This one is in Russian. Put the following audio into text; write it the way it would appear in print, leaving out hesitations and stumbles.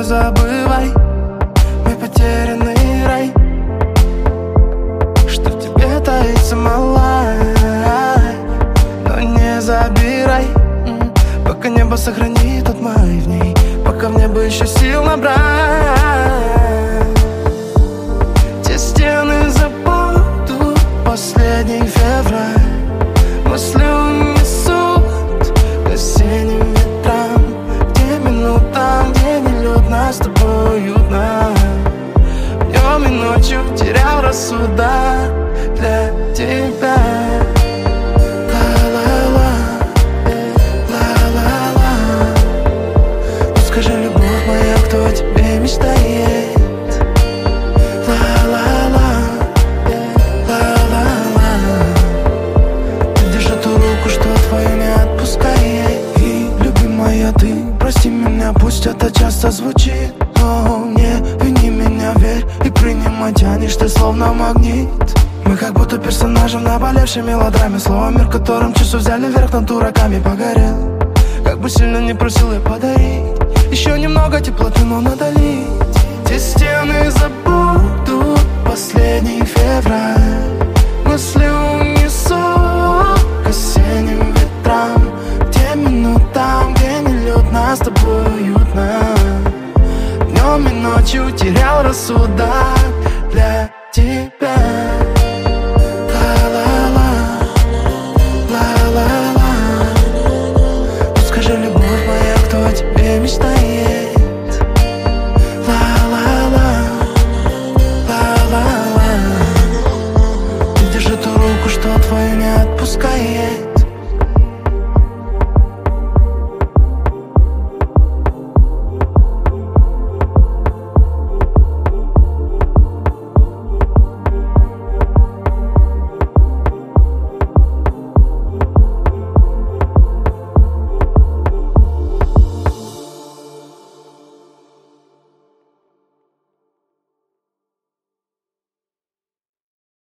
забывай мой потерянный рай, что в тебе таится малая. Но не забирай, пока небо сохранит тот май в ней, пока в небо еще сил набрать. Те стены забудут последний февраль, мысли унесут к осенним ветрам, где минутам, где нелет, нас с тобой уютно. Днем и ночью терял рассудок для тебя. Скажи, любовь моя, кто тебе мечтает? Ла-ла-ла, ла-ла-ла. Ты держи ту руку, что твою не отпускай. И, любимая, ты прости меня, пусть это часто звучит, но не вини меня, верь и принимай, тянешь ты словно магнит. Мы как будто персонажи в наболевшей мелодраме, слово мир, которым часу взяли вверх над дураками. Погорел, как бы сильно не просил я подарить еще немного теплоты, но надолить. Те стены забудут последний февраль, мысли унесут к осенним ветрам, где минутам, где нелет, нас с тобой уютно. Днем и ночью терял рассудок для тебя.